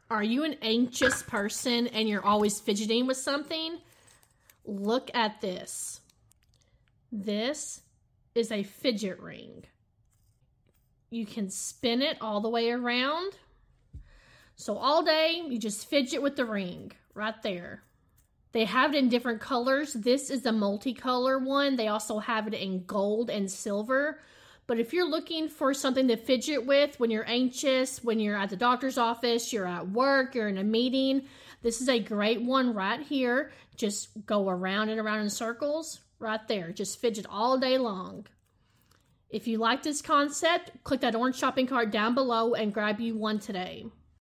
Are you an anxious person and you're always fidgeting with something? Look at this. This is a fidget ring. You can spin it all the way around. So all day, you just fidget with the ring right there. They have it in different colors. This is the multicolor one. They also have it in gold and silver. But if you're looking for something to fidget with when you're anxious, when you're at the doctor's office, you're at work, you're in a meeting, this is a great one right here. Just go around and around in circles right there. Just fidget all day long. If you like this concept, click that orange shopping cart down below and grab you one today.